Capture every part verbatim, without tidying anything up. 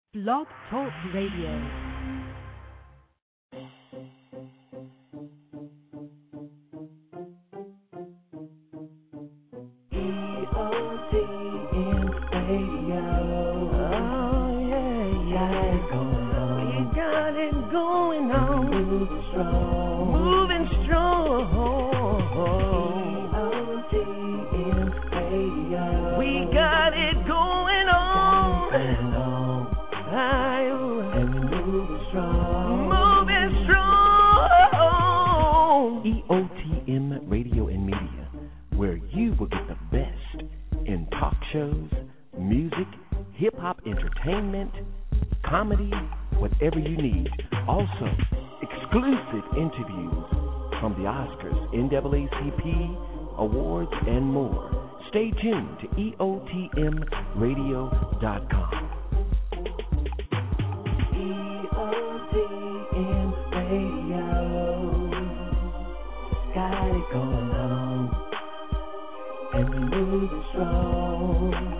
Blog Talk Radio. Entertainment, comedy, whatever you need. Also, exclusive interviews from the Oscars, N double A C P Awards, and more. Stay tuned to E O T M radio dot com. E O T M Radio. Got it going on, and we move it strong.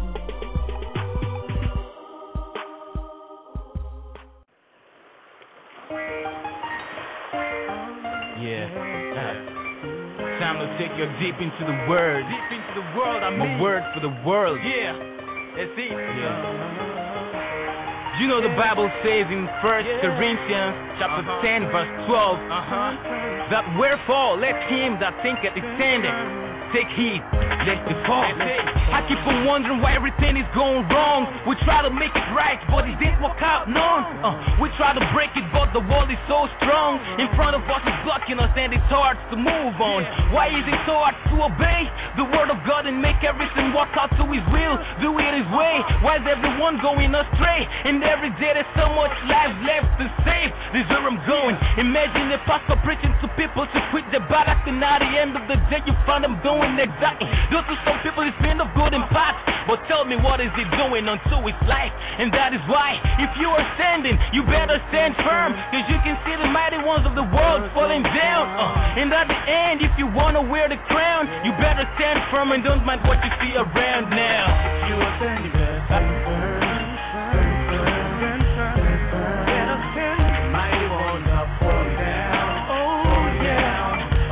Time to take you deep into the word. Deep into the world, I mean. A word for the world. Yeah, that's it. Yeah. You know the Bible says in First yeah. Corinthians chapter uh-huh. ten, verse twelve, uh-huh. that wherefore let him that thinketh is standing take heed, lest he fall. I keep on wondering why everything is going wrong. We try to make it right, but it didn't work out, none. Uh, we try to break it, but the wall is so strong. In front of us is blocking us, and it's hard to move on. Why is it so hard to obey the word of God and make everything work out to his will, do it his way? Why is everyone going astray? And every day there's so much life left to save. This is where I'm going. Imagine a pastor preaching to people to quit the bad act, and at the end of the day you find them doing exactly. Those to some people it's been of good and bad, but tell me what is it doing unto its life? And that is why if you are standing, you better stand firm, cause you can see the mighty ones of the world falling down. Uh, and at the end, if you wanna wear the crown, you better stand firm and don't mind what you see around now. If you are standing, you better stand firm. Stand firm, stand firm. Better stand. Mighty ones are falling down. Oh yeah.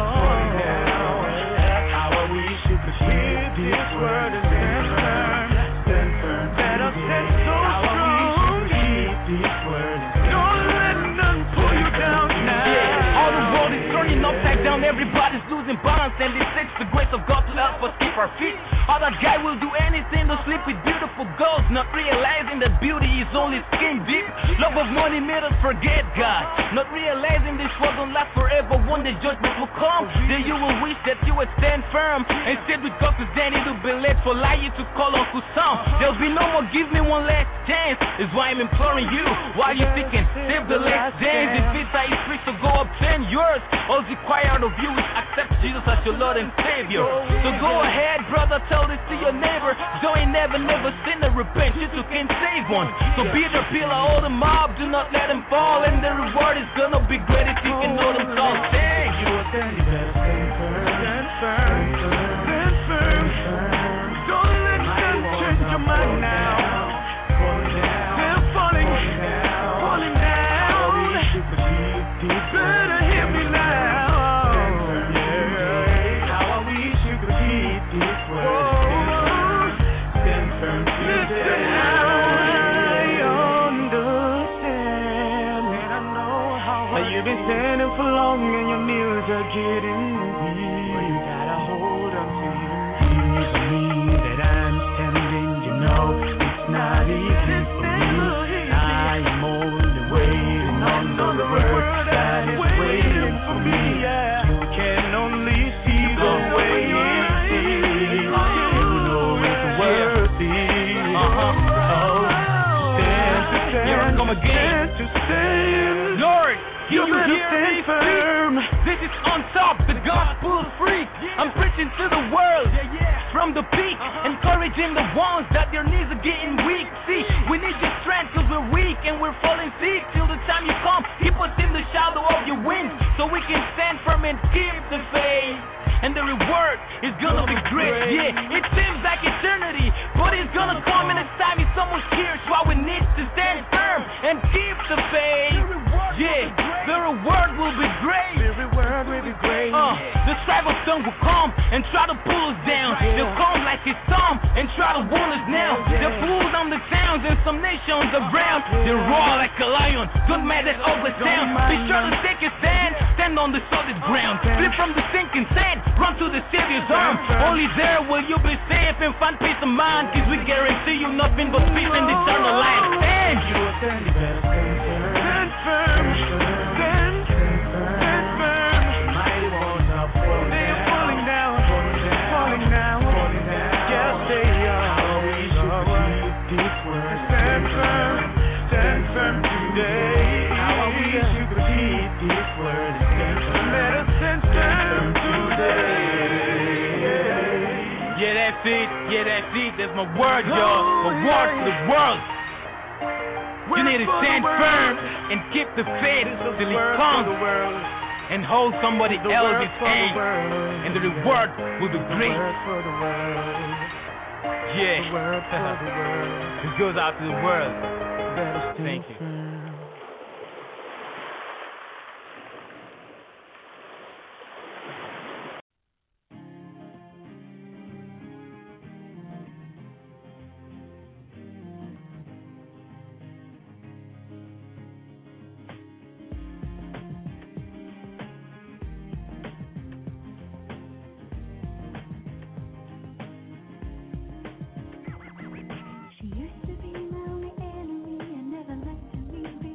This word is stand firm, stand firm. Better stand so strong. This word is don't let none pull you down now. Yeah, all the world is turning upside down. Everybody's losing balance, and it takes the grace of God to help us keep our feet. Other guy will do anything to sleep with beautiful girls, not realizing that beauty is only skin deep. Love of money made us forget God, not realizing this world don't last forever. One day judgment will come, then you will wish that you would stand firm and stay with God, cause then it will be late for lying to call Uncle Sam. There'll be no more give me one last chance, is why I'm imploring you while you're thinking save the last dance. If it's how you preach to go up ten years, all required of you is accept Jesus as your Lord and Savior. So go ahead, brother, tell this to your neighbor. Though he never, never sin and repent, you too can save one. So be the pillar, hold them up, do not let them fall, and the reward is gonna be great if you can know them tall. Hey, you are standing, better stand firm, stand firm, stand firm. Don't let them change your mind now. They're falling, falling down. Better hear me now. How I wish you could keep this word. Stand firm today. I understand, and I know how you've been standing for long and your knees are getting weak. You gotta hold on to your knees. Me that I'm standing, you know it's not easy for me. I am only waiting on the word that is waiting for me. You can only see the way it is. You know it's worthy. Oh, stand to stand, here I come again. Stand to stand. Lord, you better hear stand me firm. This is on top, the gospel free. I'm preaching to the world from the peak, encouraging the ones that their knees are getting weak. See, we need your strength cause we're weak and we're falling sick. Till the time you come, keep us in the shadow of your wings, so we can stand firm and keep the faith. And the reward is gonna be great. Yeah, it seems like eternity, but it's gonna come in a time if someone's here. It's why we need to stand situations around. They roar like a lion, don't matter ugly sound. Be sure to take a stand, stand on the solid ground. Slip from the sinking sand, run to the Savior's arm. Only there will you be safe and find peace of mind. Cause we guarantee you nothing but peace and eternal life. And you stand, you better stand firm. Stand firm, stand, stand firm. Mighty walls are falling down. They are falling down, falling down, falling down. Yes, they are. Always you repeat these words. Stand firm, stand firm today. How I wish you could repeat these words. Stand firm, let us stand firm today. Yeah, that's it, yeah, that's it. That's my word, y'all. My word to the world. You need to stand firm and keep the faith till He comes and hold somebody else's hand, and the reward will be great. Yeah, this goes out to the world. Thank you. She used to be my only enemy and never liked to leave me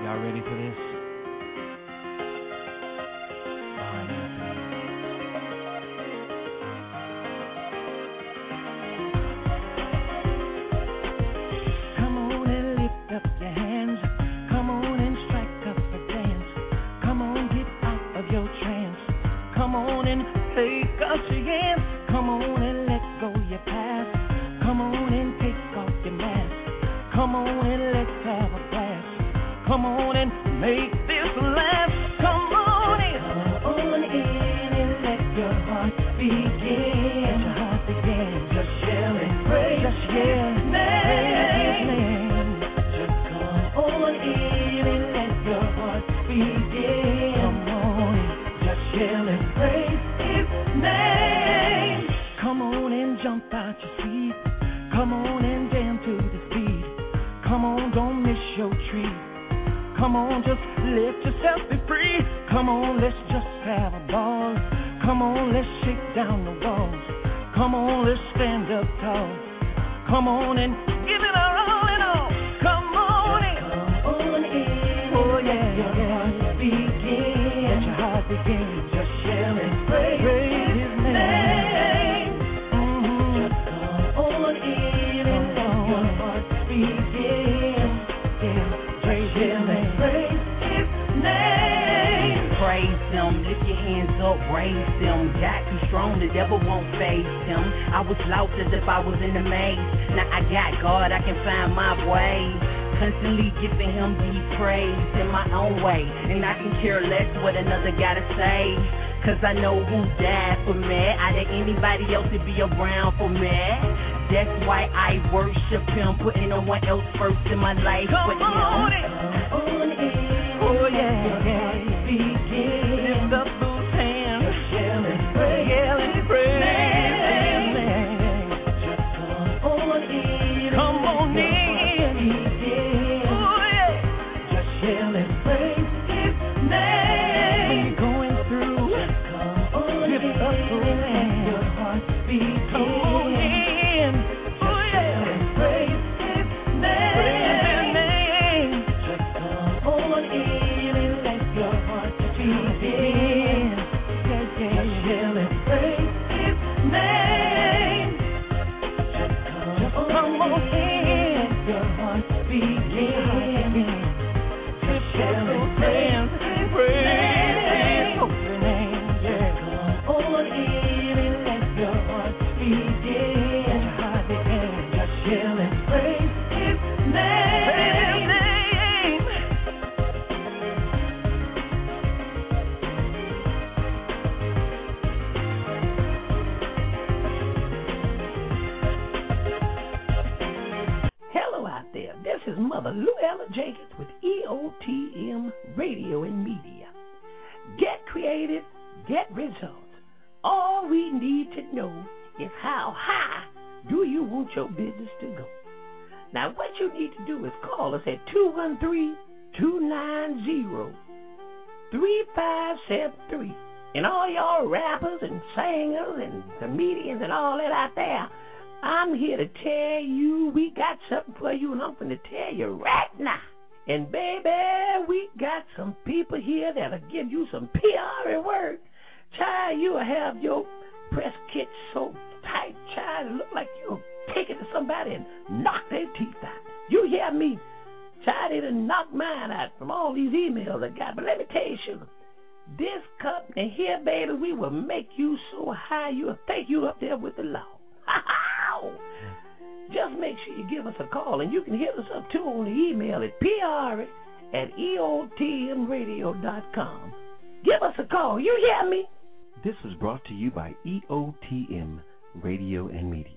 Y'all ready for this? All right, Anthony. Come on and lift up your hands. Come on and strike up a dance. Come on, get out of your trance. Come on and take off your hands. Come on and let go your past. Come on and take off your mask. Come on and let's have a blast. Come on and make this last. Come on in. Come on in and let your heart begin. Let your heart begin. Just yell and praise. Just yell and praise His name. Just come on in and let your heart begin. Come on in. Just yell and praise His name. Come on and jump out your seat. Come on and jam to the beat. Come on, don't miss your treat. Come on, just let yourself be free. Come on, let's just have a ball. Come on, let's shake down the walls. Come on, let's stand up tall. Come on and give it our all and all. Come on in. Come on in. Oh yeah, let your heart begin. Let your heart begin. Just yell and praise, praise His name. Mm-hmm. Just come on in and let your heart begin. Yeah, praise Him and praise His name. Praise Him, lift your hands up, raise them. God too strong, the devil won't face Him. I was lost as if I was in a maze. Now I got God, I can find my way. Constantly giving Him the praise in my own way. And I can care less what another gotta say. Cause I know who died for me. I didn't anybody else to be around for me. That's why I worship Him, putting no one else first in my life. Come but on Him. in. Come on in. Oh yeah, yeah. Begin. Lift up those hands. Just yell and praise. Yell and praise. Amen. Just come on in. Come on in. Begin. Oh yeah. Just yell and praise His name. When you're going through, just come on in. Lift up those hands. Your heart begin. Come on in. Oh yeah. And praise His name. Praise His name. Just come on in and let your heart begin. Yeah, yeah. Just yell and praise His name. Just come, come on in. Let your heart begin. Just yell and praise His praise His holy name. Yeah. Come on in and let your heart begin. Let your heart begin. Just yell and praise His name. Praise His name. Hello out there. This is Mother Luella Jenkins with E O T M Radio and Media. Get creative, get results. All we need to know is how high do you want your business to go. Now, what you need to do is call us at two one three, two nine zero, three five seven three. And all y'all rappers and singers and comedians and all that out there, I'm here to tell you we got something for you, and I'm going to tell you right now. And baby, we got some people here that'll give you some P R and word. Child, you'll have your press kit so tight, child, it look like you'll take it to somebody and knock their teeth out. You hear me? Child, they done knocked mine out from all these emails I got. But let me tell you, sugar, this company here, baby, we will make you so high you'll think you up there with the law. Just make sure you give us a call, and you can hit us up too on the email at P R at E O T M radio dot com. Give us a call. You hear me? This was brought to you by E O T M Radio and Media.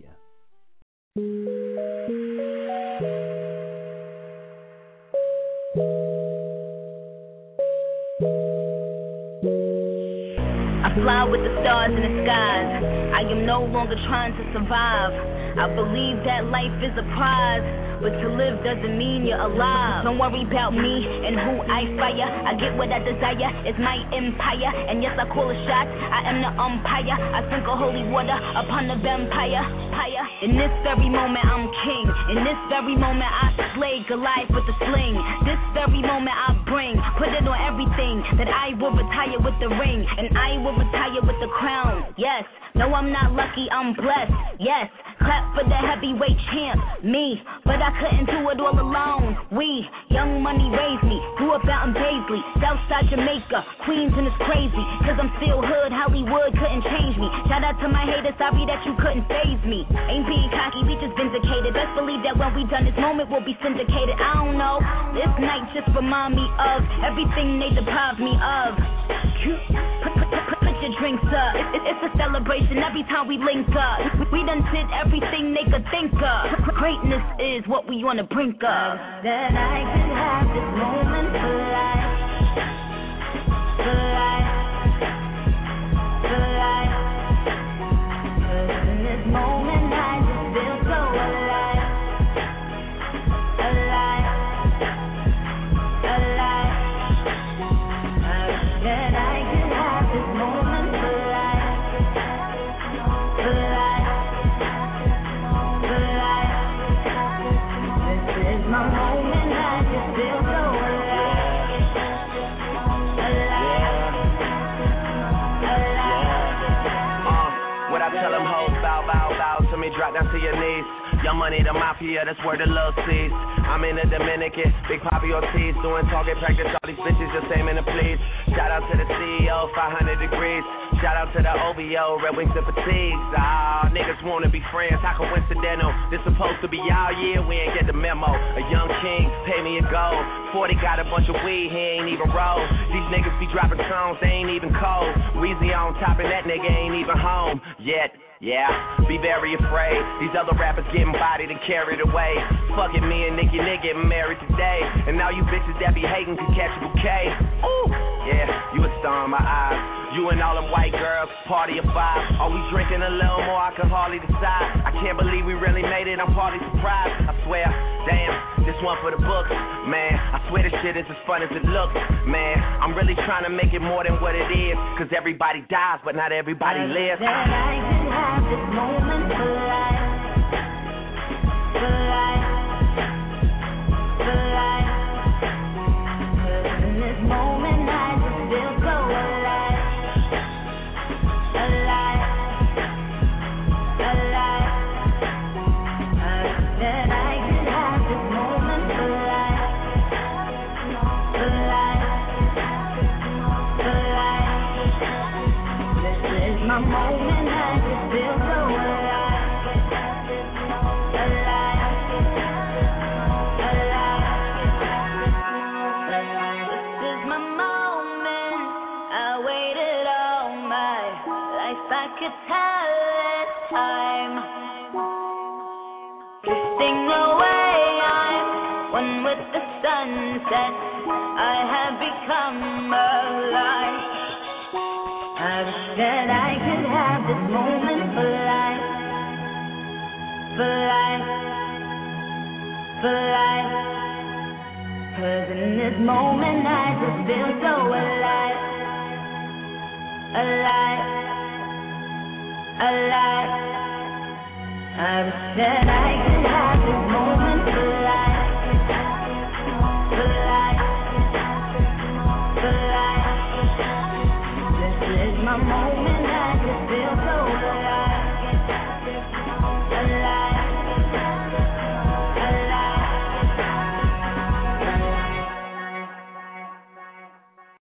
I fly with the stars in the skies. I am no longer trying to survive. I believe that life is a prize. but to live doesn't mean you're alive. Don't worry about me and who I fire. I get what I desire, it's my empire. And yes, I call a shot, I am the umpire. I sprinkle holy water upon the vampire. In this very moment, I'm king. In this very moment, I slay Goliath with the sling. This very moment, I bring, put it on everything, that I will retire with the ring, and I will retire with the crown. Yes, no, I'm not lucky, I'm blessed. Yes, clap for the heavyweight champ, me. But I couldn't do it all alone. We, Young Money raised me, grew up out in Paisley, Southside Jamaica, Queens, and it's crazy, cause I'm still hood, Hollywood couldn't change me. Shout out to my haters, sorry that you couldn't faze me. Ain't being cocky, we just vindicated. Best believe that when we done this moment, we'll be syndicated. I don't know, this night just remind me of everything they deprived me of. Put, put, put, put your drinks up. It, it, it's a celebration every time we link up. We, we done did everything they could think of. Greatness is what we on the brink of. That I could have this moment for life, for life, for life. 'Cause in this moment I just feel so alive, alive, alive. I wish that I could have this moment for life, for life, for life. This is my moment, I just feel so alive, alive, alive. Uh, what I tell them hoes, bow, bow, bow to me, drop down to your knees. Young Money, the mafia, that's where the love sees. I'm in the Dominican, Big Papi Ortiz, doing target practice, all these bitches just aiming to please. Shout out to the C E O, five hundred degrees. Shout out to the O V O, Red Wings and Fatigues. Ah, niggas wanna be friends, how coincidental? This supposed to be y'all year, we ain't get the memo. A young king, pay me a gold. forty got a bunch of weed, he ain't even roll. These niggas be dropping songs, they ain't even cold. Weezy on top and that nigga ain't even home yet. Yeah, be very afraid. These other rappers getting bodied and carried away. Fucking me and Nicki Nick getting married today. And now you bitches that be hating can catch a bouquet. Ooh, yeah, you a star in my eyes. You and all them white girls, party of five. Are we drinking a little more? I can hardly decide. I can't believe we really made it, I'm partly surprised. I swear, damn, this one for the books. Man, I swear this shit is as fun as it looks. Man, I'm really trying to make it more than what it is. Cause everybody dies, but not everybody lives. That I could have this moment for life, for life, for life. 'Cause in this moment I just feel so alive, alive, alive. I wish that I could have this moment for life, for life, for life. This is my moment, I just feel so alive, alive, alive. This is my moment, I waited all my life, I could tell it's time. Drifting away, I'm one with the sunset, I have become alive. I wish that I could have this moment for life, for life, for life. 'Cause in this moment I just feel so alive, alive, alive. I wish that I could have